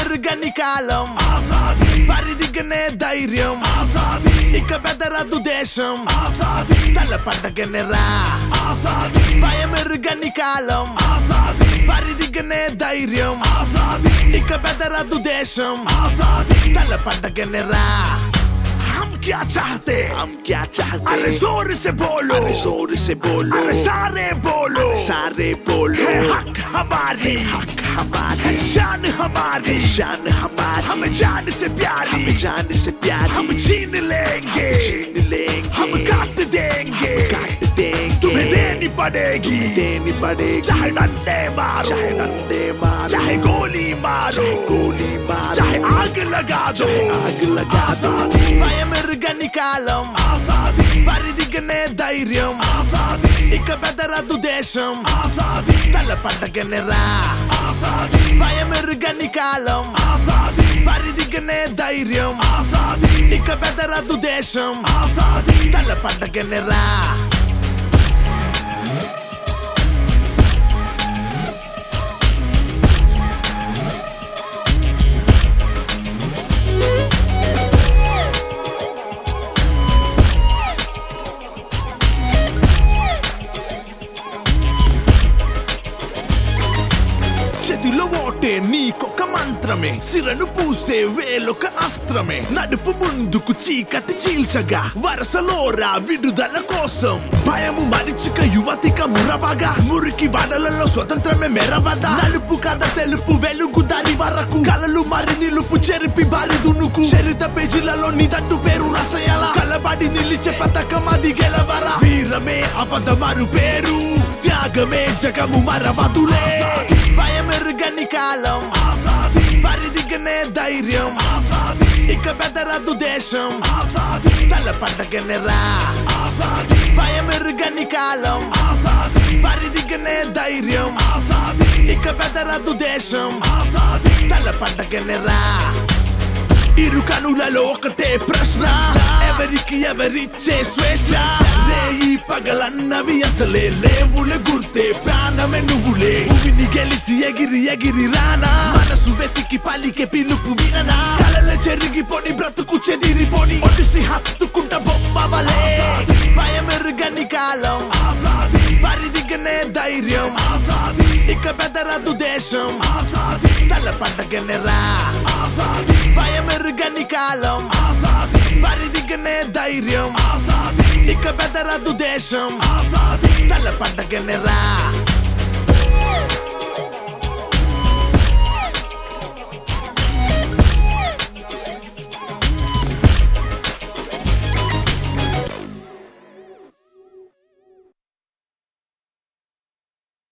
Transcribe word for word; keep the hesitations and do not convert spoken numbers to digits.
భయమెరుగని కాలం పరిదిగనే ధైర్యం ఇక బెదరదు దేశం తల పండగనెరా భయమెరుగని కాలం పరిదిగనే ధైర్యం ఇక బెదరదు దేశం తల పండగనెరా हम क्या चाहते हम क्या चाहते अरे जोर से बोलो अरे जोर से बोलो अरे सारे बोलो सारे बोलो है हक हमारी हक हमारी शान हमारी शान हमारी हमें जान से प्यारी हमें जान से प्यारी हम छीन लेंगे छीन लेंगे हम काट देंगे काट देंगे तुम्हें देनी पड़ेगी देनी पड़ेगी चाहे डंडे मारो चाहे डंडे मारो चाहे गोली मारो चाहे गोली मारो चाहे आग लगा दो आग लगा दो భయమెరుగని కాలం పరిదిగనే ధైర్యం ఇక బెదరదు దేశం తల పండగనెరా భయమెరుగని కాలం పరిదిగనే ధైర్యం ఇక బెదరదు దేశం తల పండగనెరా చేతిలో ఓటే నీకొక మంత్రమే సిరను పూసే వేలొక అస్త్రమే నడుపు ముందుకు చీకటి చీల్చగా వరసలోరా విడుదల కోసం భయము మరిచిక యువతిక మురవగా మురికి వడలలో స్వతంత్రమే మెరవదా నలుపు కథ తెలుపు వెలుగు దారి వరకు కలలు మరి నిలుపు చెరిపి బారి దునుకు చరిత పేజీలలో నిదండు పేరు రసయల కలబడి నిలిచే పతకం అది గెలవరా వీరమే అవద మరు పేరు త్యాగమే జగము మరవదులే భయమెరుగని కాలం పరిదిగనే ధైర్యం ఇక బెదరదు దేశం తల పండగనెరా భయమెరుగని కాలం పరిదిగనే ధైర్యం ఇక బెదరదు దేశం తల పండగనెరా ఇరు కనులలో ఒకటే ప్రశ్న ఎవరికి ఎవరిచ్చే స్వేచ్ఛ రేయి పగలన్నవి అసలే లేవులే గుర్తే ప్రాణమే నువ్వులే భూమిని గెలిచి ఎగిరి ఎగిరి రానా మనసు వెతికి పలికే పిలుపు విననా కలల చెరిగిపోని బ్రతుకు చెదిరిపోని ఒడిసి హత్తుకుంట బొమ్మవలే భయమెరుగని కాలం పరిదిగనే ధైర్యం ఇక బెదరదు దేశం తల పండగనెరా భయమెరుగని కాలం పరిదిగనే ధైర్యం ఇక బెదరదు దేశం తల పండగనెరా